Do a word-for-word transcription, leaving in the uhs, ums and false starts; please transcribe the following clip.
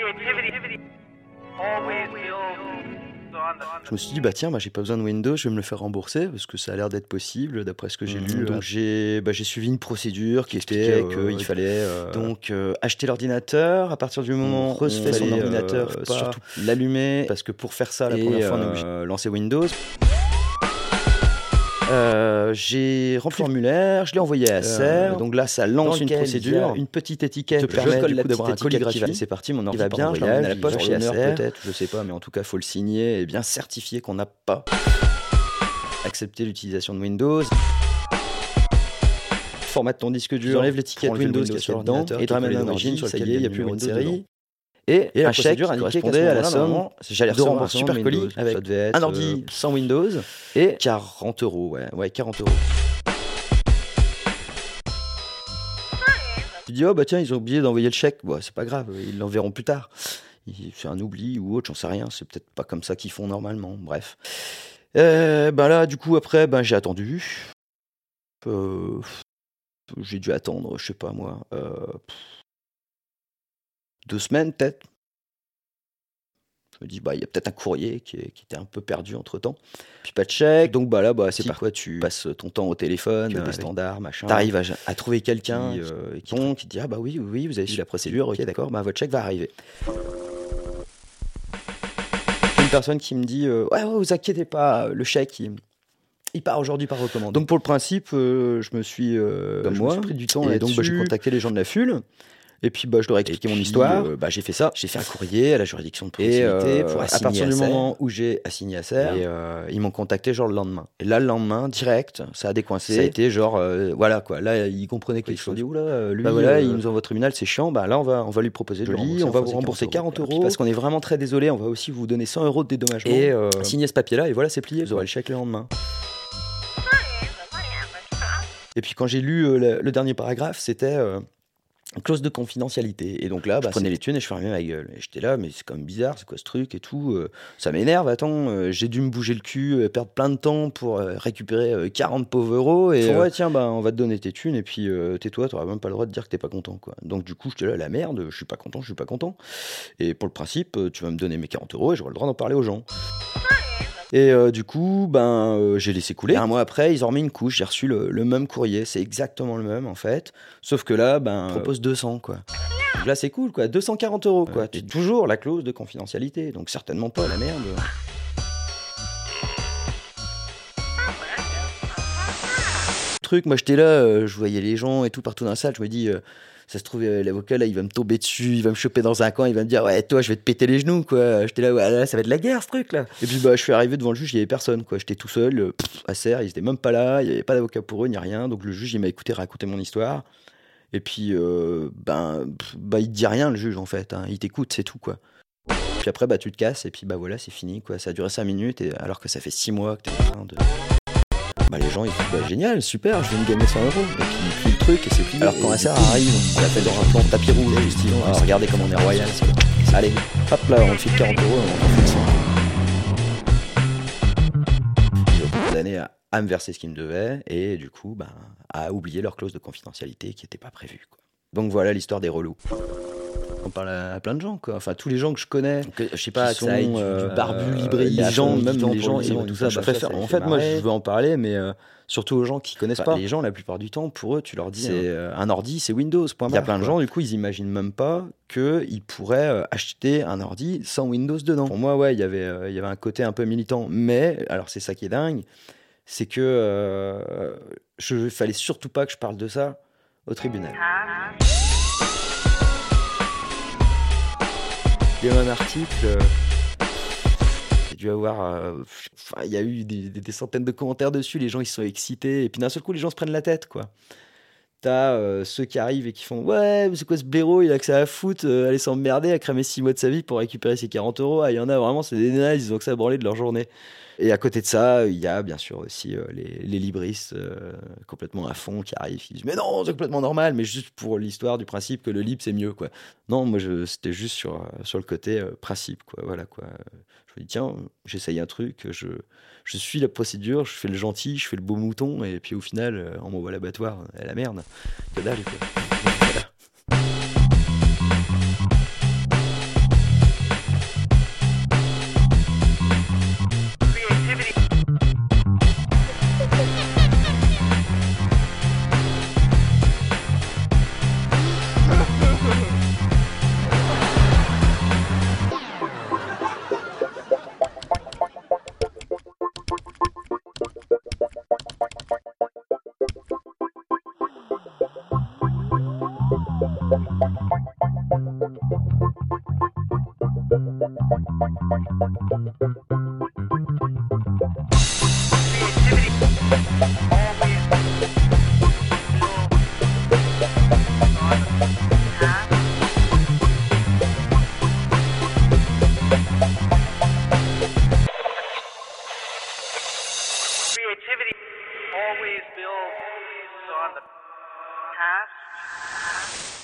Je me suis dit, bah tiens, bah, j'ai pas besoin de Windows, je vais me le faire rembourser parce que ça a l'air d'être possible d'après ce que j'ai mmh, lu. Donc j'ai, bah, j'ai suivi une procédure qui était euh, qu'il fallait euh, donc euh, acheter l'ordinateur. À partir du moment où on refait son ordinateur, euh, surtout l'allumer parce que pour faire ça, la et, première fois, on est obligé de lancer Windows. Euh, j'ai rempli le formulaire, je l'ai envoyé à Acer. Euh, donc là, ça lance une procédure, une petite étiquette. Te permet du coup d'avoir un colis graphique. C'est parti, mon ordi va bien. Je l'emmène à la poste chez Acer, peut-être, je sais pas, mais en tout cas, faut le signer et bien certifier qu'on n'a pas accepté l'utilisation de Windows. Formate ton disque dur, enlève l'étiquette Windows qui est sur l'ordinateur et te ramène un origine sur lequel il n'y a plus Windows série. Et, et un chèque qui correspondait à la somme, j'allais recevoir un super colis avec un ordi euh, sans Windows et quarante euros, ouais, ouais, quarante euros. Tu dis, oh bah tiens, ils ont oublié d'envoyer le chèque, bah, c'est pas grave, ils l'enverront plus tard. C'est un oubli ou autre, j'en sais rien, c'est peut-être pas comme ça qu'ils font normalement, bref. Euh, bah là, du coup, après, bah, j'ai attendu. Euh, j'ai dû attendre, je sais pas moi. Euh, Deux semaines, peut-être. Je me dis, bah, il y a peut-être un courrier qui, est, qui était un peu perdu entre-temps. Puis pas de chèque, donc bah là, bah, c'est par quoi tu passes ton temps au téléphone, des standards, machin. T'arrives à, à trouver quelqu'un qui, euh, qui, qui, qui te dit, ah bah oui, oui, oui, vous avez suivi la procédure, ok, d'accord, bah votre chèque va arriver. Une personne qui me dit, euh, ouais, ouais, vous inquiétez pas, le chèque, il... Il part aujourd'hui par recommande. Donc pour le principe, euh, je me suis, euh, je moi, me suis pris du temps et donc bah, j'ai contacté les gens de la F U L. Et puis bah, je leur ai expliqué mon histoire. Euh, bah, j'ai fait ça. J'ai fait un courrier à la juridiction de proximité euh, pour assigner à partir du moment où j'ai assigné à Acer, et euh, ils m'ont contacté genre le lendemain. Et là le lendemain, direct, ça a décoincé. Ça a été genre euh, voilà quoi. Là ils comprenaient quelque chose. Dit oula, lui, bah voilà, euh, il nous envoie au tribunal, c'est chiant. Bah là on va on va lui proposer de lui, on va vous rembourser quarante euros parce qu'on est vraiment très désolé. On va aussi vous donner cent euros de dédommagement et euh, signer ce papier là et voilà c'est plié. Vous aurez le chèque le lendemain. Et puis quand j'ai lu euh, le, le dernier paragraphe, c'était euh, une clause de confidentialité. Et donc là, bah, je prenais les thunes et je fermais ma gueule. Et j'étais là, mais c'est quand même bizarre, c'est quoi ce truc et tout. Euh, ça m'énerve, attends, euh, j'ai dû me bouger le cul, euh, perdre plein de temps pour euh, récupérer euh, quarante pauvres euros. Et euh, ouais, tiens, bah, on va te donner tes thunes et puis euh, tais-toi, t'auras même pas le droit de dire que t'es pas content, quoi. Donc du coup, j'étais là, la merde, je suis pas content, je suis pas content. Et pour le principe, tu vas me donner mes quarante euros et j'aurai le droit d'en parler aux gens. Et euh, du coup, ben, euh, j'ai laissé couler. Un mois après, ils ont remis une couche. J'ai reçu le, le même courrier. C'est exactement le même, en fait. Sauf que là, ben, ils proposent deux cents, quoi. Donc là, c'est cool, quoi. deux cent quarante euros, quoi. Ouais, c'est toujours la clause de confidentialité. Donc, certainement pas la merde. Truc, moi, j'étais là, euh, je voyais les gens et tout partout dans la salle. Je me dis... Euh, ça se trouve, euh, l'avocat, là, il va me tomber dessus, il va me choper dans un coin, il va me dire, ouais, toi, je vais te péter les genoux, quoi. J'étais là, ouais, là, ça va être la guerre, ce truc, là. Et puis, bah, je suis arrivé devant le juge, il n'y avait personne, quoi. J'étais tout seul, euh, pff, à Acer, ils étaient même pas là, il n'y avait pas d'avocat pour eux, ni rien. Donc, le juge, il m'a écouté raconter mon histoire. Et puis, euh, ben, pff, bah, il te dit rien, le juge, en fait. Hein. Il t'écoute, c'est tout, quoi. Puis après, bah, tu te casses, et puis, bah, voilà, c'est fini, quoi. Ça a duré cinq minutes, et alors que ça fait six mois que t'es en train de. Bah, les gens ils disent bah, génial, super, je vais me gagner cent euros. Et puis ils plient le truc et c'est plié. Alors quand Acer arrive, on l'appelle dans un plan de tapis rouge, justement. Alors regardez comme on est royal. C'est... Allez, hop là, on te file quarante euros, on en fait cent. Ils ont condamné à, à me verser ce qu'ils me devaient et du coup, bah, à oublier leur clause de confidentialité qui n'était pas prévue, quoi. Donc voilà l'histoire des relous. On parle à, à plein de gens, quoi. Enfin, tous les gens que je connais, que, je sais pas, qui sont euh, du barbu, libré, les gens, même les gens, et tout ça. Bah, je préfère. En fait, moi, je veux en parler, mais euh, surtout aux gens qui connaissent enfin, pas. Les gens, la plupart du temps, pour eux, tu leur dis, c'est euh, un ordi, c'est Windows. Il y a plein de gens, du coup, ils imaginent même pas qu'ils pourraient euh, acheter un ordi sans Windows dedans. Pour moi, ouais, il y avait, euh, il y avait un côté un peu militant, mais alors c'est ça qui est dingue, c'est que euh, je fallait surtout pas que je parle de ça au tribunal. Il y a eu un article, euh, j'ai dû avoir, euh, enfin, il y a eu des, des, des centaines de commentaires dessus, les gens ils se sont excités, et puis d'un seul coup les gens se prennent la tête, quoi. T'as euh, ceux qui arrivent et qui font « Ouais, mais c'est quoi ce blaireau, il a que ça à foutre, euh, aller s'emmerder, à cramer six mois de sa vie pour récupérer ses quarante euros. » Ah, il y en a vraiment, c'est des nazes, ils ont que ça à branler de leur journée. Et à côté de ça, il y a bien sûr aussi euh, les, les libristes euh, complètement à fond qui arrivent, qui disent « Mais non, c'est complètement normal, mais juste pour l'histoire du principe que le libre c'est mieux, quoi. » Non, moi je, c'était juste sur, sur le côté euh, principe, quoi. Voilà, quoi. Je me dis « Tiens, j'essaye un truc, je... » Je suis la procédure, je fais le gentil, je fais le beau mouton, et puis au final, euh, on m'envoie à l'abattoir, à la merde. Que dalle, quoi. Voilà. Creativity always builds on the past.